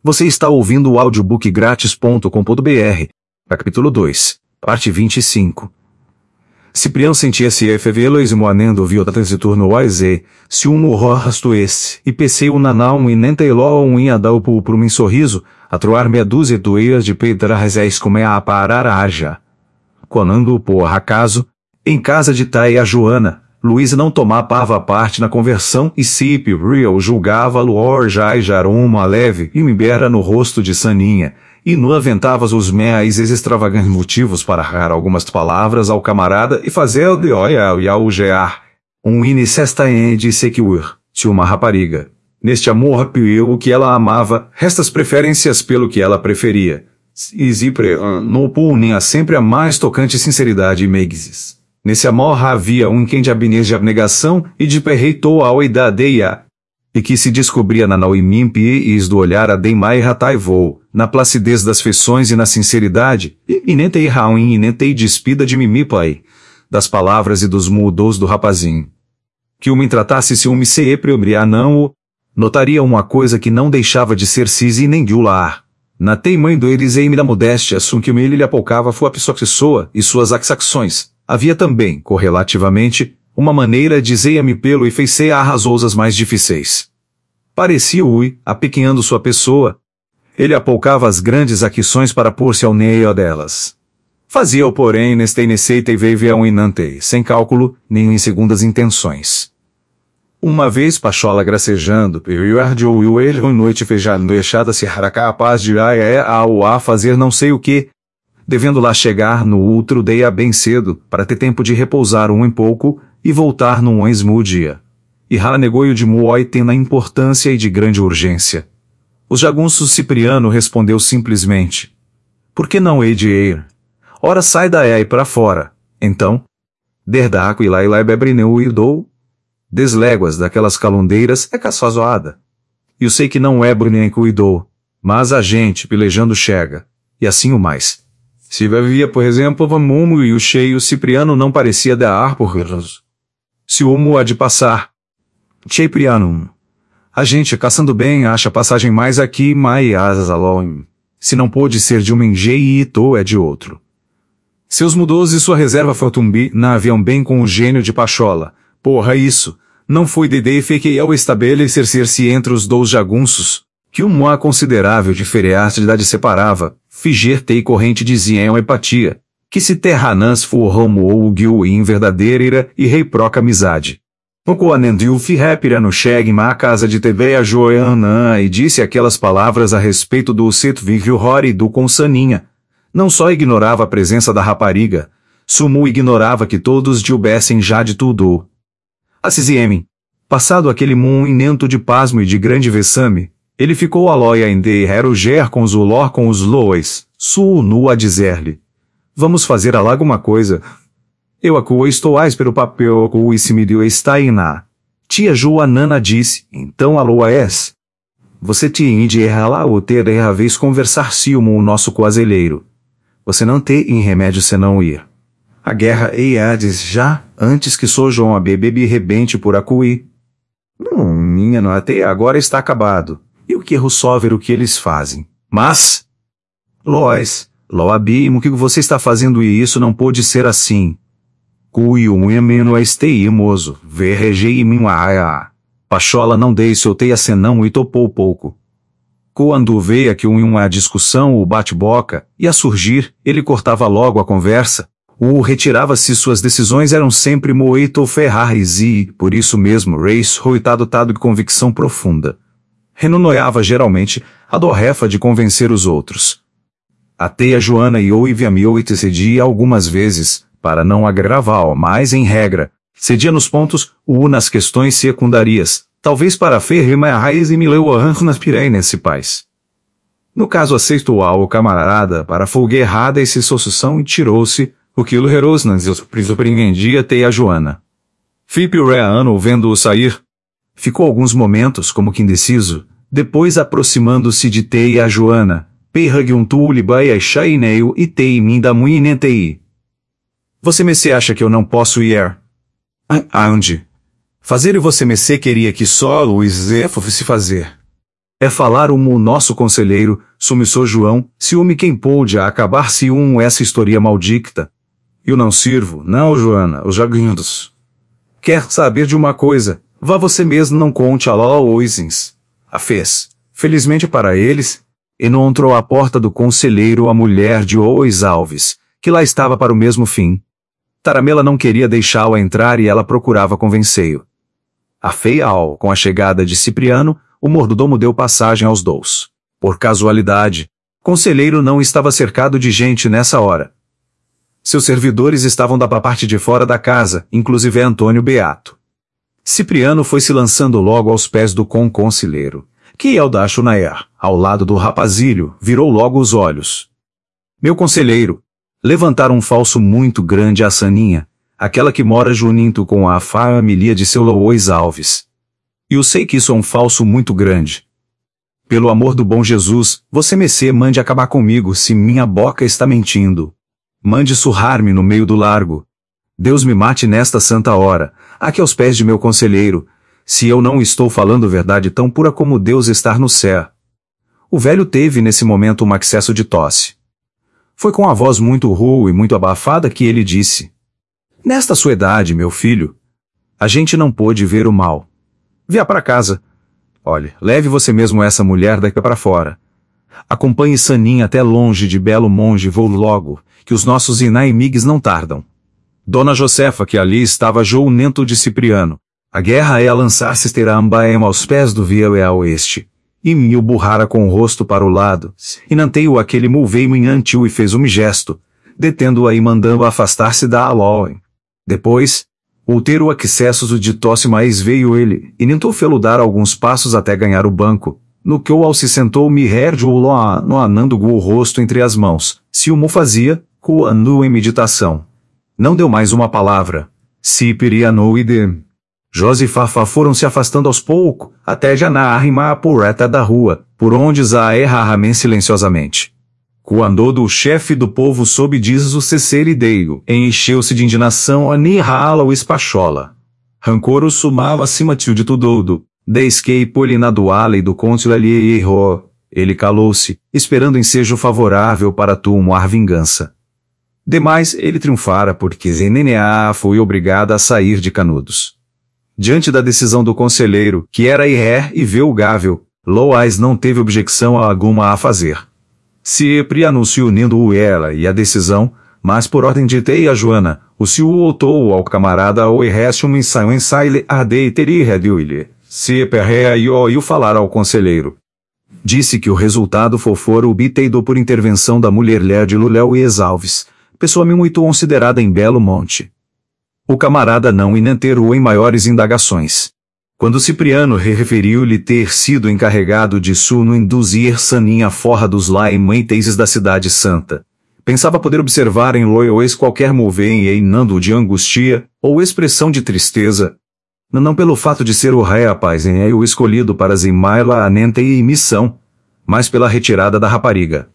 Você está ouvindo o audiobook grátis.com.br, capítulo 2, parte 25. Cipriano sentia-se efevelois moanendo viu da transiturno oise, se um horrasto esse, e pensei nanão e nenteiló ia dar por um sorriso, a troar meia dúzia doeiras de pedras como a parar a arja. Quando por acaso, em casa de Tai a Joana, Luiz não tomava parte na conversão e Cipriano julgava-lo orjai jaroma leve e mimbera no rosto de Saninha, e nu aventavas os meais extravagantes motivos para errar algumas palavras ao camarada e fazer de olha e algear. Incesta de secure, de uma rapariga. Neste amor pelo que ela amava, restas preferências pelo que ela preferia. E Cipriano punia sempre a mais tocante sinceridade e meigzes. Nesse amor havia quem de abnegação e de perreitou a oidadeia, e que se descobria na nauimimpies do olhar a deimai rataivou, na placidez das feições e na sinceridade, e nentei rauim e nentei despida de mimipai, das palavras e dos mudos do rapazinho. Que o me tratasse se me sempre não o, notaria uma coisa que não deixava de ser sisi nem de ular. Na teimãe do eriseime da modéstia que o ele lhe apocava foi a pessoa e suas axações. Havia também, correlativamente, uma maneira dizeia-me pelo e feiceie a razousas mais difíceis. Parecia-ui, apequenando sua pessoa. Ele apoucava as grandes aquisições para pôr-se ao meio delas. Fazia-o, porém, neste neceita e veivia inante, sem cálculo, nem em segundas intenções. Uma vez Pachola gracejando, perdiu ele noite fejado deixada se hará capaz de a fazer não sei o que, devendo lá chegar no outro dia bem cedo, para ter tempo de repousar em pouco, e voltar num mesmo dia. E rara negóio de Muoi tem na importância e de grande urgência. Os jagunços Cipriano respondeu simplesmente: por que não hei de ir? Ora sai daí para fora. Então, derdaco e lá bebrineu e dou. Desléguas daquelas calundeiras é caçazoada. E eu sei que não é brunem cuidou, mas a gente pelejando chega, e assim o mais. Se havia, por exemplo, Vamumo e o cheio Cipriano não parecia dar por risos. Se o há de passar. Cipriano. A gente, caçando bem, acha passagem mais aqui, mais azalom. Se não pôde ser de um enjeito é de outro. Seus mudos e sua reserva Fortumbi naviam bem com o gênio de Pachola. Porra isso, não foi Dedê que ao estabelecer-se entre os dois jagunços, que uma considerável diferença separava, Figer-te corrente dizia uma empatia, que se terranãs forramo ou guiu em verdadeira e rei proca amizade. O coanendiu firrepira no chegma a casa de TV a Joana e disse aquelas palavras a respeito do Setvigil Rory do Consaninha. Não só ignorava a presença da rapariga, Sumu ignorava que todos soubessem já de tudo. Assisiem. Passado aquele inento de pasmo e de grande vexame, ele ficou a loia em derroger com os ulor com os lois, nu a dizer-lhe: vamos fazer alguma coisa. Eu acuo estou pelo papel acuo e se me deu está na. Tia Joanana disse, então a loa és. Você tinha de lá ou ter a vez conversar-se o nosso coazelheiro. Você não tem em remédio senão ir. A guerra eiades já, antes que sojam a bebê rebente por acuí. Minha não até agora está acabado. E o que resolver o que eles fazem? Mas, Lois, Loabimo, que você está fazendo e isso não pode ser assim. Cuio menino esteimoso, verregei minha Pachola não dei soltei a senão e topou pouco. Quando veio que uma discussão o bate-boca, ia surgir, ele cortava logo a conversa, ou retirava-se suas decisões eram sempre muito ferrares e, por isso mesmo, Reis foi dotado de convicção profunda. Renonoiava geralmente a dorrefa de convencer os outros. Até a Joana e Oiviamio e cedia algumas vezes, para não agravar mais em regra, cedia nos pontos, nas questões secundarias, talvez para ferrima a raiz e mileu nas principais. No caso aceitou o camarada para folguerrada e se sossução e tirou-se, o que Rosnas surpreendia até a Joana. Fipio Reano vendo-o sair, ficou alguns momentos como que indeciso, depois aproximando-se de Tei a Joana, perragium tulibaia chaineu e Tei minda muinentei. Você me se acha que eu não posso ir? Aonde? Fazer e você me se queria que só Luiz fosse fazer. É falar o nosso conselheiro, sumissou João, ciúme quem pôde a acabar-se essa história maldicta. Eu não sirvo, não, Joana, os jaguinhos. Quer saber de uma coisa? Vá você mesmo, não conte a Loisins. A fez. Felizmente para eles, e não entrou à porta do conselheiro a mulher de Ois Alves, que lá estava para o mesmo fim. Taramela não queria deixá-la entrar e ela procurava convencê-lo. Com a chegada de Cipriano, o mordomo deu passagem aos dois. Por casualidade, conselheiro não estava cercado de gente nessa hora. Seus servidores estavam da parte de fora da casa, inclusive Antônio Beato. Cipriano foi se lançando logo aos pés do conselheiro, que ao da Chunaer, ao lado do rapazilho, virou logo os olhos. Meu conselheiro, levantaram um falso muito grande a Saninha, aquela que mora junto com a família de seu Lois Alves. E eu sei que isso é um falso muito grande. Pelo amor do bom Jesus, você mande acabar comigo se minha boca está mentindo. Mande surrar-me no meio do largo. Deus me mate nesta santa hora, aqui aos pés de meu conselheiro, se eu não estou falando verdade tão pura como Deus estar no céu. O velho teve nesse momento um acesso de tosse. Foi com a voz muito rouca e muito abafada que ele disse: Nesta sua idade, meu filho, a gente não pôde ver o mal. Vá para casa. Olhe, leve você mesmo essa mulher daqui para fora. Acompanhe Saninha até longe de Belo Monte e vou logo, que os nossos inimigos não tardam. Dona Josefa, que ali estava junto de Cipriano. A guerra é a lançar-se esterambaema aos pés do vio e a oeste. E Mil burrara com o rosto para o lado, e nanteio aquele mulveio em antil e fez um gesto, detendo-a e mandando-a afastar-se da Aloe. Depois, o ter o acessos de tosse mais veio ele, e tentou fê-lo dar alguns passos até ganhar o banco, no que o ao se sentou me herde o loa no anando o rosto entre as mãos, se o mo fazia, coando em meditação. Não deu mais uma palavra. Cipriano e de Josifafá foram se afastando aos poucos, até já na arrima a porta da rua, por onde Zá erramen silenciosamente. Quando do chefe do povo soube diz o cesserideiro, encheu-se de indignação a nirrala o espachola. Rancor o sumava acima de tudo, desque polina do ala e do cônsul ali errou. Ele calou-se, esperando ensejo favorável para tomar vingança. Demais, ele triunfara porque Zenenea foi obrigada a sair de Canudos. Diante da decisão do conselheiro, que era irrevogável, Loais não teve objeção alguma a fazer. Cipriano se unindo ela e a decisão, mas por ordem de Teia Joana, o se voltou ao camarada o restum ensaile a deiteri redilhe. Ciperrea e o falar ao conselheiro. Disse que o resultado foforo obtido por intervenção da mulher de Luléu e Exalves, pessoa muito considerada em Belo Monte. O camarada não inenterou em maiores indagações. Quando Cipriano referiu-lhe ter sido encarregado de suno induzir Saninha forra dos laimeites da cidade santa, pensava poder observar em Lois qualquer movimento nando de angústia, ou expressão de tristeza, não pelo fato de ser o rapaz o escolhido para zimaila a nente e missão, mas pela retirada da rapariga.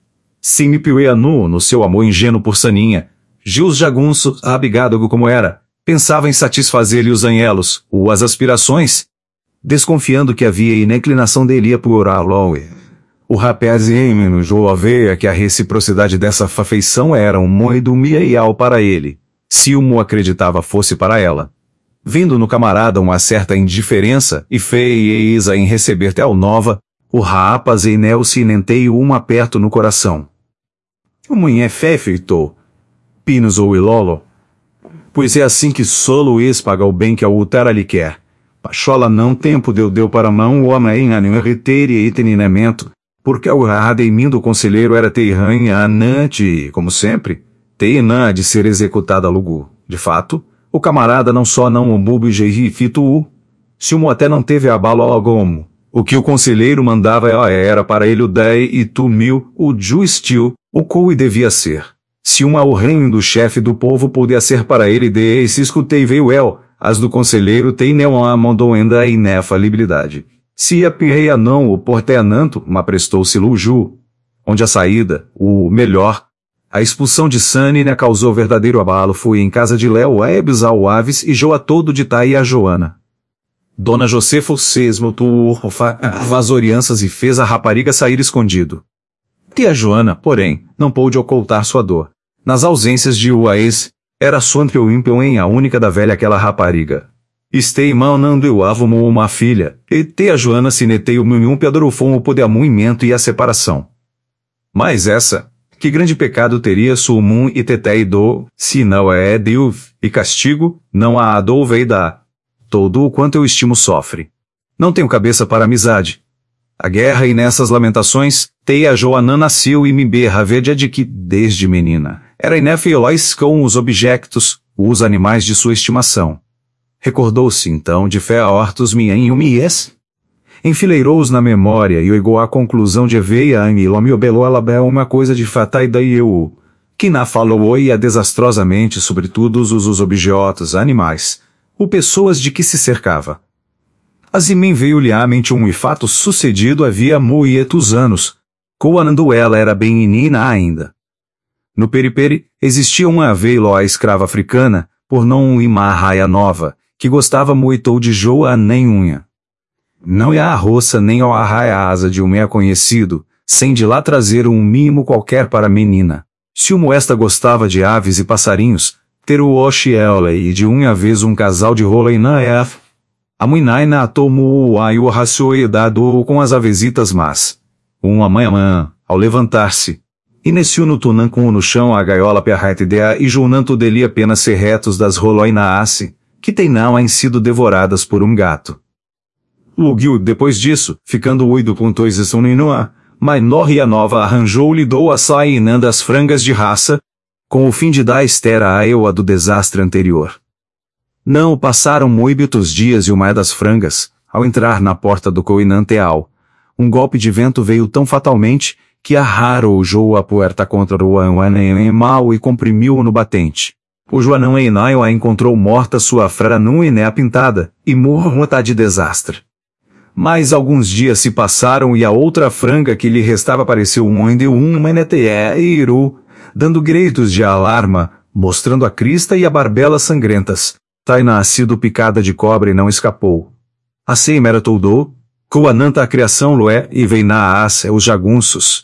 Cipriano, no seu amor ingênuo por Saninha, Gils Jagunço, abigado como era, pensava em satisfazer-lhe os anhelos, ou as aspirações, desconfiando que havia inclinação dele por Aloe. O rapaz enojou a ver que a reciprocidade dessa afeição era um moedo mial para ele, se o mo acreditava fosse para ela. Vendo no camarada uma certa indiferença e feieza em receber tal nova, o rapaz se nenteio um aperto no coração. O mulher feitou. Pinos ou ilolo. Pois é assim que solo paga o bem que a outra lhe quer. Pachola não tempo deu para mão o homem a nenhum retere e treinamento, porque o radeiminho do conselheiro era terranha anante, como sempre, teinã de ser executada a lugu. De fato, o camarada não só não o bubo e fitu, se o até não teve abalo algum. O que o conselheiro mandava era para ele o 10 e tu mil, o juistil, o coi devia ser. Se o reino do chefe do povo podia ser para ele de se escutei veio as do conselheiro tem não a mondoenda e nefalibilidade. Se a pirreia não o porteananto, mas prestou-se luju, onde a saída, o melhor, a expulsão de Sanina causou verdadeiro abalo foi em casa de Léo Ebs ao Aves e Joa todo de Tai a Joana. Dona Josefa sesmo as orianças e fez a rapariga sair escondido. Tia Joana, porém, não pôde ocultar sua dor. Nas ausências de Uaes, era Suanpeu Impeu em a única da velha aquela rapariga. Estei manando eu avomo uma filha, e tia Joana se netei o meu pedrofom o podeamuimento e a separação. Mas essa, que grande pecado teria sumum e tetei do, se não é Deus, e castigo, não a adolvei da. Todo o quanto eu estimo sofre. Não tenho cabeça para amizade. A guerra e nessas lamentações, Teia Joanã nasceu e me berra verde de que, desde menina, era inefiolóis com os objetos, os animais de sua estimação. Recordou-se então de fé a hortos minha em umies? Enfileirou-os na memória e oigou à conclusão de veia anilomio belo alabel uma coisa de fatai daí eu, que na falou e a desastrosamente sobre tudo os objetos animais, o pessoas de que se cercava. Azimim veio-lhe à mente e fato sucedido havia muitos anos, quando ela era bem menina ainda. No Periperi, existia uma veiló escrava africana, por não uma raia nova, que gostava muito de joa nem unha. Não ia a roça nem ao arraia asa de um meia conhecido, sem de lá trazer um mimo qualquer para a menina. Se o moesta gostava de aves e passarinhos, ter o oxiela e de unha vez um casal de rola e na ef. A muinaina atomou o ai o racioi dado com as avesitas mas. Uma manhã, ao levantar-se, iniciou no tunan com no chão a gaiola perraitidea e junanto dele apenas ser retos das roloinasse, que tem não em sido devoradas por um gato. Lugiu, depois disso, ficando uido com tois uninoa, mas Norria Nova arranjou-lhe dou a sainã das frangas de raça, com o fim de dar estera a eu a do desastre anterior. Não passaram muitos dias e uma das frangas, ao entrar na porta do Coinanteal, um golpe de vento veio tão fatalmente, que arrojou a puerta contra o animal e comprimiu-o no batente. O Joanão Einaio a encontrou morta sua frara nua pintada, e morta de desastre. Mas alguns dias se passaram e a outra franga que lhe restava apareceu meneteiro, dando gritos de alarma, mostrando a crista e a barbela sangrentas. Taina sido picada de cobra e não escapou. A seimera toldou, coananta a criação loé e vem na aça os jagunços,